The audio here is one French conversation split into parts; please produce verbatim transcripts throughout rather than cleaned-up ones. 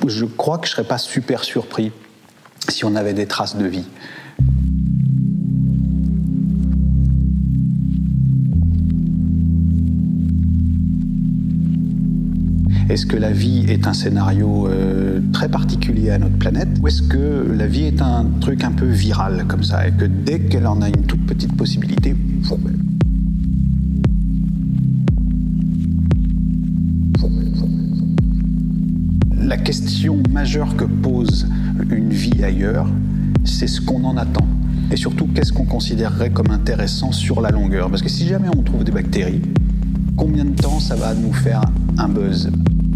Je crois que je ne serais pas super surpris si on avait des traces de vie. Est-ce que la vie est un scénario euh, très particulier à notre planète, ou est-ce que la vie est un truc un peu viral comme ça, et que dès qu'elle en a une toute petite possibilité, pfff, la question majeure que pose une vie ailleurs, c'est ce qu'on en attend. Et surtout, qu'est-ce qu'on considérerait comme intéressant sur la longueur. Parce que si jamais on trouve des bactéries, combien de temps ça va nous faire un buzz ?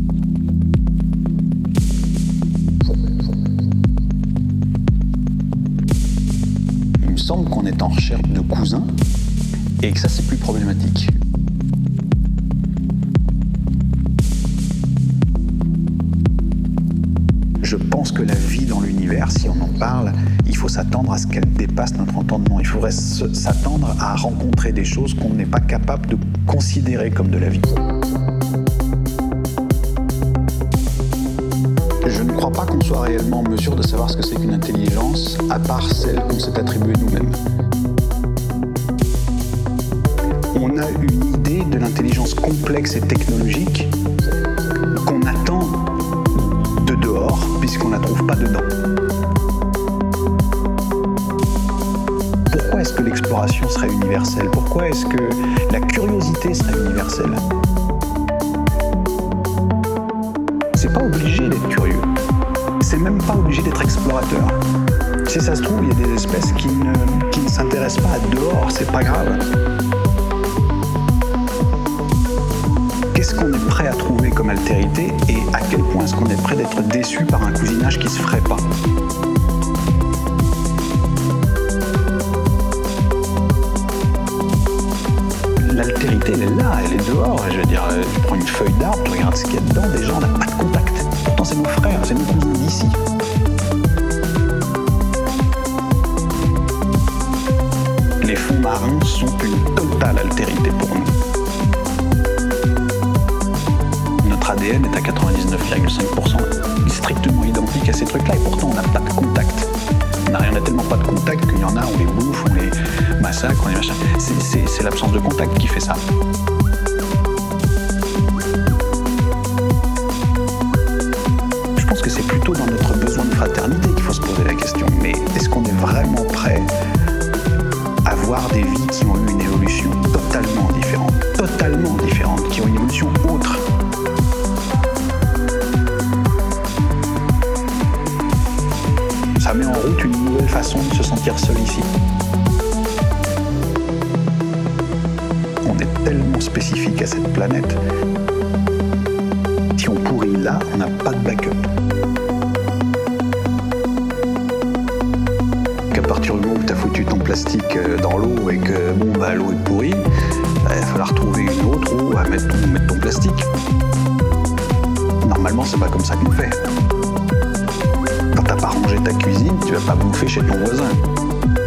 Il me semble qu'on est en recherche de cousins et que ça, c'est plus problématique. Je pense que la vie dans l'univers, si on en parle, il faut s'attendre à ce qu'elle dépasse notre entendement. Il faudrait s'attendre à rencontrer des choses qu'on n'est pas capable de considérer comme de la vie. Je ne crois pas qu'on soit réellement en mesure de savoir ce que c'est qu'une intelligence, à part celle qu'on s'est attribuée nous-mêmes. On a une idée de l'intelligence complexe et technologique qu'on attend de dehors, puisqu'on ne la trouve pas dedans. Pourquoi est-ce que l'exploration serait universelle ? Pourquoi est-ce que la curiosité serait universelle ? C'est pas obligé d'être curieux. C'est même pas obligé d'être explorateur. Si ça se trouve, il y a des espèces qui ne, qui ne s'intéressent pas à dehors, c'est pas grave. Qu'est-ce qu'on est prêt à trouver comme altérité et à quel point est-ce qu'on est prêt d'être déçu par un cousinage qui se ferait pas ? L'altérité, elle est là, elle est dehors. Je veux dire, tu prends une feuille d'arbre, tu regardes ce qu'il y a dedans, déjà on n'a pas de contact. Pourtant c'est nos frères, c'est nos cousins d'ici. Les fonds marins sont une totale altérité pour nous. Notre A D N est à quatre-vingt-dix-neuf virgule cinq pour cent strictement identique à ces trucs-là, et pourtant on n'a pas de contact. On n'a rien, on n'a tellement pas de contact qu'il y en a, on les bouffe, on les massacre, on les machin. C'est, c'est, c'est l'absence de contact qui fait ça. Je pense que c'est plutôt dans notre besoin de fraternité qu'il faut se poser la question. Mais est-ce qu'on est vraiment prêt à voir des vies qui ont eu une évolution totalement différente, totalement différente, qui ont une évolution autre ? Ça met en route une nouvelle façon de se sentir seul ici. On est tellement spécifique à cette planète. Si on pourrit là, on n'a pas de backup. Qu'à partir du moment où tu as foutu ton plastique dans l'eau et que bon, bah, l'eau est pourrie, bah, il va falloir trouver une autre eau à mettre, mettre ton plastique. Normalement, c'est pas comme ça qu'on fait. Quand t'as pas rangé ta cuisine, tu vas pas bouffer chez ton voisin.